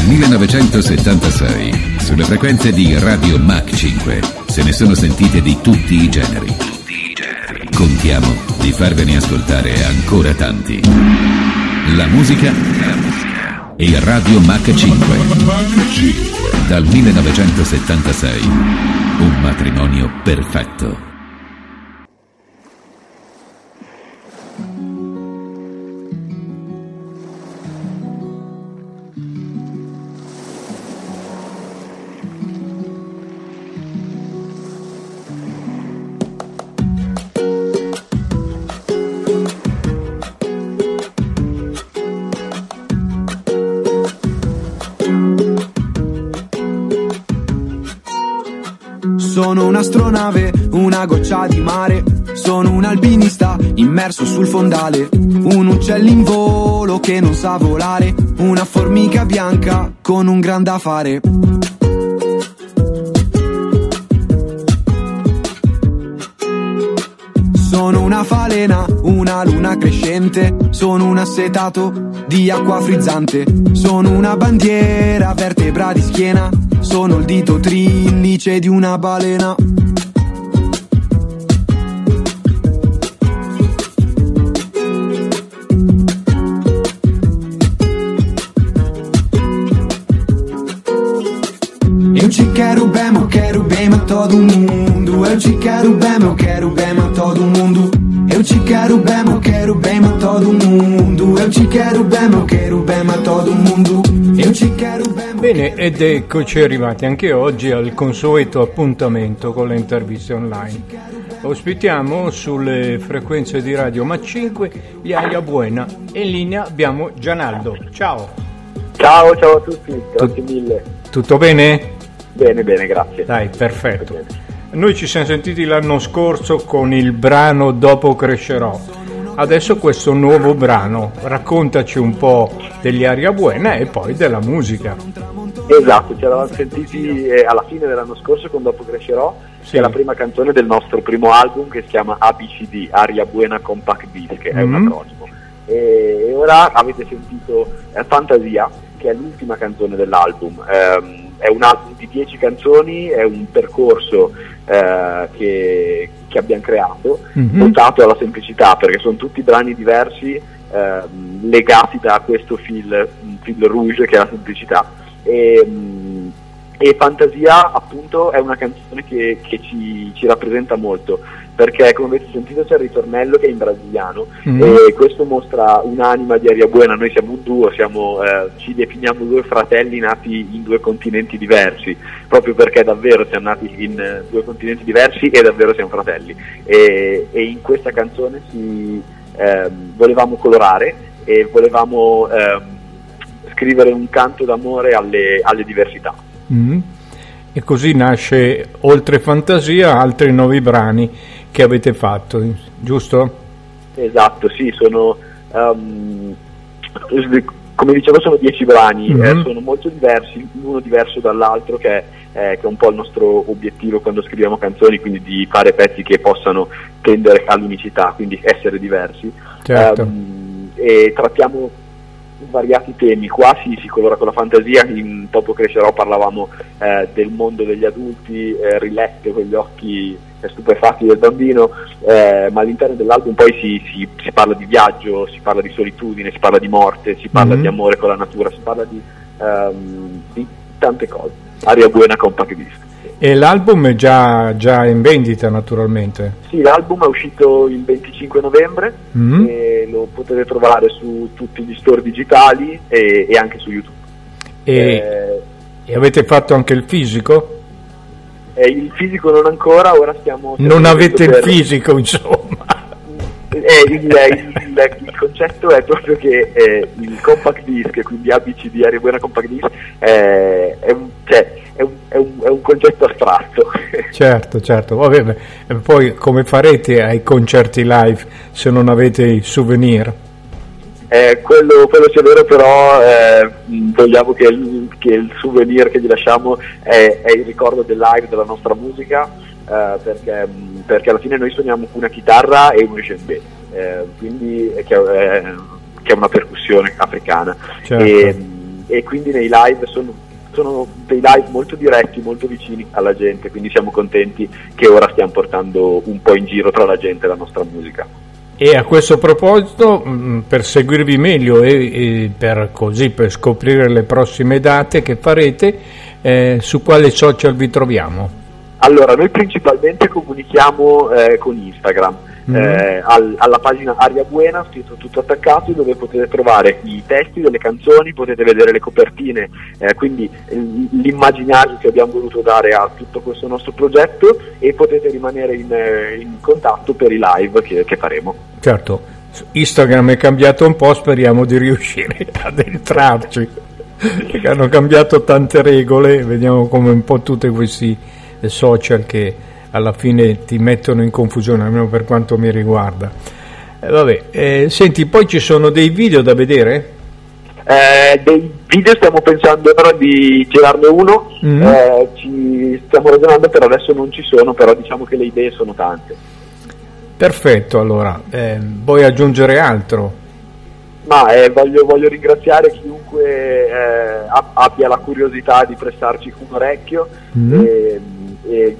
1976, sulle frequenze di Radio Mach 5, se ne sono sentite di tutti i generi. Contiamo di farvene ascoltare ancora tanti. La musica e Radio Mach 5. Dal 1976, un matrimonio perfetto. Sono un'astronave, una goccia di mare. Sono un alpinista immerso sul fondale. Un uccello in volo che non sa volare. Una formica bianca con un gran da fare. Sono una falena, una luna crescente. Sono un assetato di acqua frizzante. Sono una bandiera, vertebra di schiena. Sono il dito trillice di una balena. Eu te quero bem, a todo mundo. Eu te quero bem, a todo mundo. Eu te quero bem, a todo mundo. Eu te quero bem, a todo mundo. Eu te quero bem. Bene, ed eccoci arrivati anche oggi al consueto appuntamento con le interviste online. Ospitiamo sulle frequenze di Radio Mach 5 gli Aria Buena e in linea abbiamo Gianaldo. Ciao. Ciao a tutti, grazie mille. Tutto bene? Bene, grazie. Dai, perfetto. Noi ci siamo sentiti l'anno scorso con il brano Dopo crescerò. Adesso questo nuovo brano, raccontaci un po' degli Aria Buena e poi della musica. Esatto, ci eravamo sentiti alla fine dell'anno scorso con Dopo crescerò, sì, che è la prima canzone del nostro primo album che si chiama ABCD, Aria Buena Compact Disc, che è un acronimo. E ora avete sentito Fantasia, che è l'ultima canzone dell'album. È un album di 10 canzoni, è un percorso che abbiamo creato, votato alla semplicità, perché sono tutti brani diversi, legati da questo fil rouge che è la semplicità. E Fantasia appunto è una canzone che ci rappresenta molto, perché come avete sentito c'è il ritornello che è in brasiliano, e questo mostra un'anima di Aria Buena. Noi siamo un duo, ci definiamo due fratelli nati in due continenti diversi, proprio perché davvero siamo nati in due continenti diversi e davvero siamo fratelli, e in questa canzone volevamo colorare e volevamo scrivere un canto d'amore alle diversità. E così nasce, oltre Fantasia, altri 9 brani che avete fatto, giusto? Esatto, sì, sono come dicevo sono 10 brani, sono molto diversi, uno diverso dall'altro, che è un po' il nostro obiettivo quando scriviamo canzoni, quindi di fare pezzi che possano tendere all'unicità, quindi essere diversi. Certo. E trattiamo svariati temi. Qua si colora con la fantasia. In Dopo crescerò parlavamo del mondo degli adulti, riletto con gli occhi stupefatti del bambino, ma all'interno dell'album poi si parla di viaggio, si parla di solitudine, si parla di morte, si parla di amore con la natura, si parla di tante cose. Aria Buena Compact Disc. E l'album è già in vendita, naturalmente? Sì, l'album è uscito il 25 novembre e lo potete trovare su tutti gli store digitali e anche su YouTube. E avete fatto anche il fisico? Il fisico non ancora, ora stiamo... Non avete il fisico, insomma. Il concetto è proprio che il compact disc, quindi ABCD, Aria Buena Compact Disc, è un concetto astratto. Certo. Vabbè, poi come farete ai concerti live se non avete i souvenir? Quello sia vero, però vogliamo che il souvenir che gli lasciamo è il ricordo del live, della nostra musica, perché alla fine noi suoniamo una chitarra e un djembe, quindi che è una percussione africana. Certo. e quindi nei live sono dei live molto diretti, molto vicini alla gente, quindi siamo contenti che ora stiamo portando un po' in giro tra la gente la nostra musica. E a questo proposito, per seguirvi meglio e per scoprire le prossime date che farete, su quale social vi troviamo? Allora, noi principalmente comunichiamo con Instagram, alla pagina Aria Buena, scritto tutto attaccato, dove potete trovare i testi delle canzoni, potete vedere le copertine, quindi l'immaginario che abbiamo voluto dare a tutto questo nostro progetto, e potete rimanere in contatto per i live che faremo. Certo, Instagram è cambiato un po', speriamo di riuscire ad entrarci, perché hanno cambiato tante regole, vediamo come un po' tutti questi social che alla fine ti mettono in confusione, almeno per quanto mi riguarda. Senti, poi ci sono dei video da vedere? Dei video stiamo pensando ora di girarne uno, ci stiamo ragionando, per adesso non ci sono, però diciamo che le idee sono tante. Perfetto, allora, vuoi aggiungere altro? Ma voglio ringraziare chiunque abbia la curiosità di prestarci un orecchio, e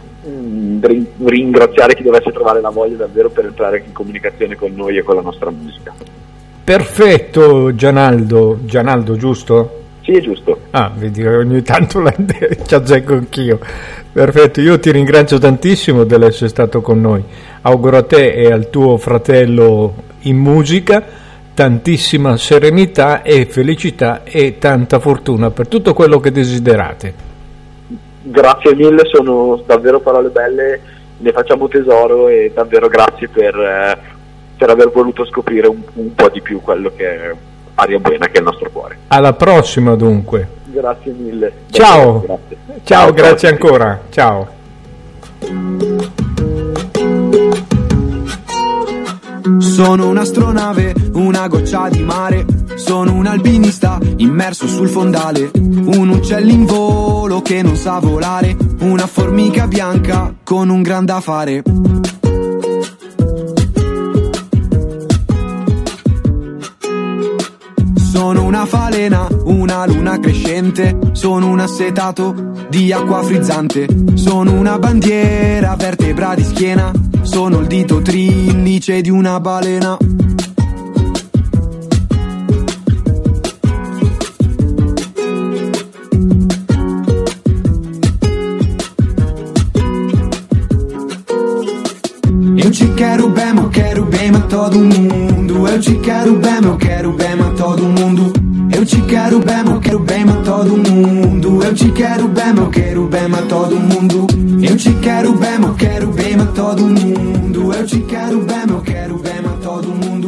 ringraziare chi dovesse trovare la voglia davvero per entrare in comunicazione con noi e con la nostra musica. Perfetto, Gianaldo, giusto? Sì, è giusto. Vedi, ogni tanto ci azzecco anch'io. Perfetto, io ti ringrazio tantissimo dell'essere stato con noi. Auguro a te e al tuo fratello in musica tantissima serenità e felicità e tanta fortuna per tutto quello che desiderate. Grazie mille, sono davvero parole belle, ne facciamo tesoro, e davvero grazie per aver voluto scoprire un po' di più quello che è Aria Buena, che è il nostro cuore. Alla prossima dunque. Grazie mille. Ciao. Grazie. Ciao, grazie ancora. Ciao. Sono un'astronave, una goccia di mare. Sono un alpinista immerso sul fondale. Un uccello in volo che non sa volare. Una formica bianca con un gran da fare. Sono una falena, una luna crescente. Sono un assetato di acqua frizzante. Sono una bandiera, vertebra di schiena. Sono il dito trillice di una balena. Eu te quero bem a todo mundo. Eu te quero bem a todo mundo. Eu te quero bem a todo mundo. Eu te quero bem a todo mundo. Eu te quero bem a todo mundo. Eu te quero bem a todo mundo.